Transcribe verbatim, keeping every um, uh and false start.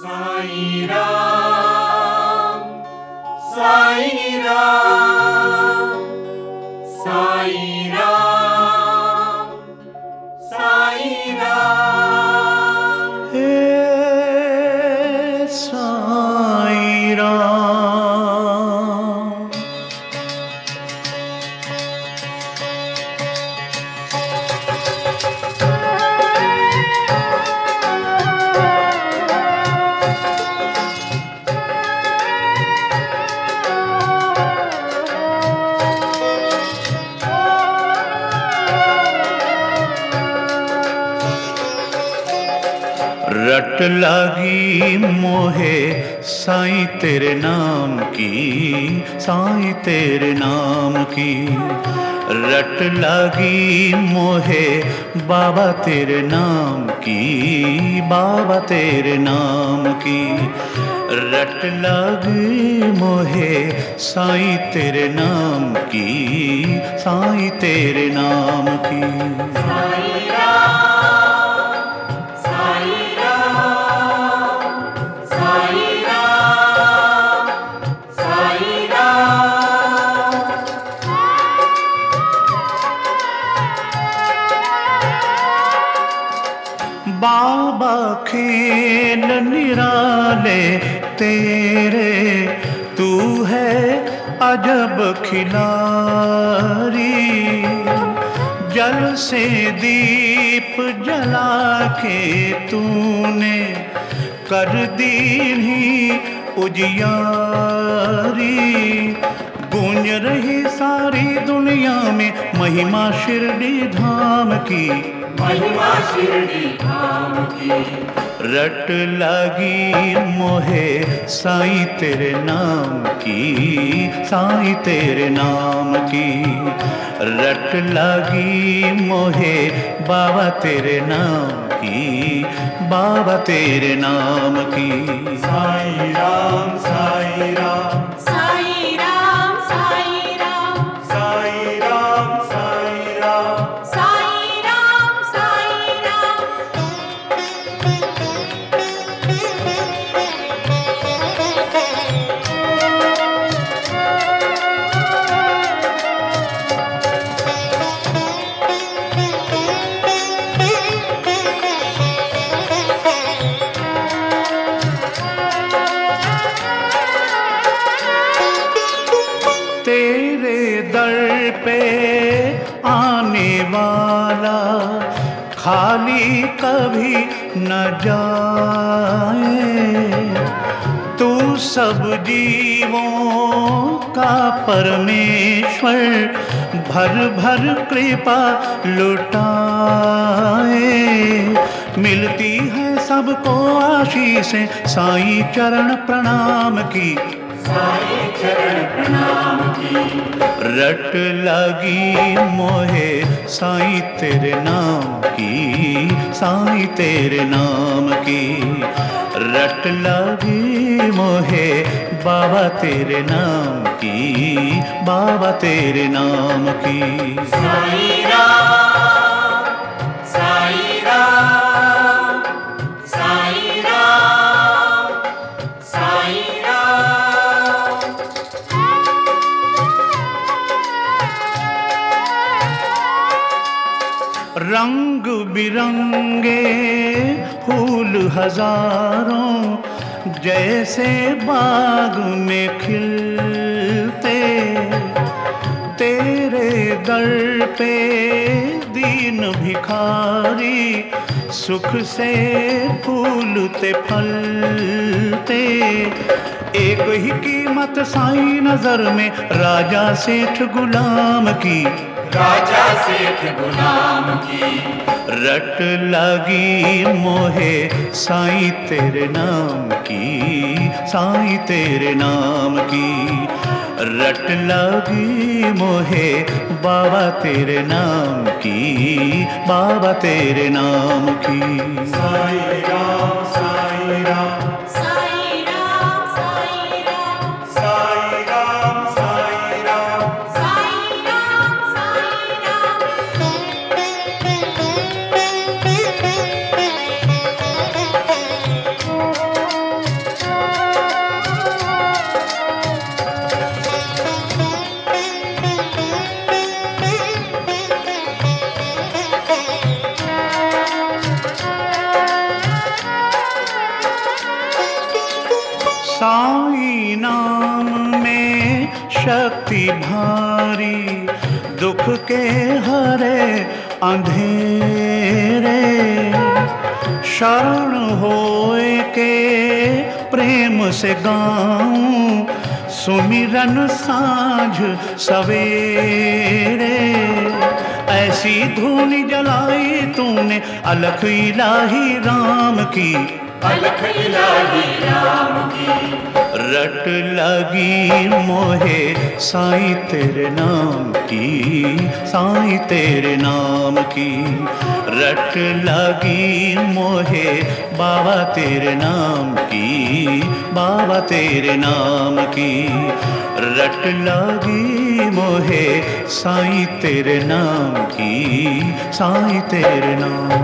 साईं राम, साईं राम, साईं राम, साईं राम। हे साईं राम। रट लागी मोहे साईं तेरे नाम की, साईं तेरे नाम की। रट लागी मोहे बाबा तेरे नाम की, बाबा तेरे नाम की। रट लागी मोहे साईं तेरे नाम की, साईं तेरे नाम की। साईं राम, साईं राम, साईं राम, साईं राम। बाबा खेल निराले तेरे, तू है अजब खिलारी। जल से दीप जला के तूने कर दी ही उजियारी। गूंज रही सारी दुनिया में महिमा शिरडी धाम की, महिमा शिरडी धाम की। रट लागी मोहे साईं तेरे नाम की, साईं तेरे नाम की। रट लागी मोहे बाबा तेरे नाम की, बाबा तेरे नाम की। साईं राम, साईं राम, साईं राम, साईं राम, साईं राम, साईं राम। साईं राम, साईं राम। तेरे दर पे आने वाला खाली कभी न जाए। तू सब जीवों का परमेश्वर, भर भर कृपा लुटाए। मिलती है सबको आशीषें साईं चरण प्रणाम की, साईं चरण प्रणाम की। रट लागी मोहे साईं तेरे नाम की, साईं तेरे नाम की। रट लागी मोहे बाबा तेरे नाम की, बाबा तेरे नाम की। साईं राम, साईं राम, साईं राम, साईं राम। रंग बिरंगे फूल हजारों जैसे बाग में खिलते। तेरे दर पे दीन भिखारी सुख से फूलते फलते। एक ही कीमत साईं नजर में राजा सेठ गुलाम की, राजा सेठ गुलाम की। रट लागी मोहे साईं तेरे नाम की, साईं तेरे नाम की। रट लागी मोहे बाबा तेरे नाम की, बाबा तेरे नाम की। साईं राम, साईं राम, साईं राम, साईं राम, साईं राम, साईं राम। साईं राम, साईं राम। साईं नाम में शक्ति भारी, दुख के हरे अंधेरे। शरण होए के प्रेम से गाऊं सुमिरन साँझ सवेरे। ऐसी धूनी जलाई तूने अलख इलाही राम की, अलख इलाही राम की। रट लगी मोहे साईं तेरे नाम की, साईं तेरे नाम की। रट लगी मोहे बाबा तेरे नाम की, बाबा तेरे नाम की। रट लगी मोहे साईं तेरे नाम की, साईं तेरे नाम